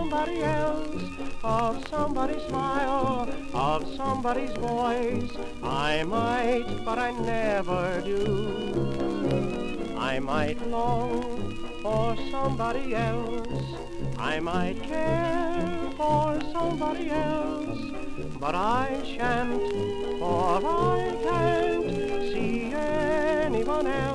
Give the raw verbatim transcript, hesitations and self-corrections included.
somebody else, of somebody's smile, of somebody's voice. I might, but I never do. I might long for somebody else, I might care for somebody else, but I shan't, for I can't see anyone else.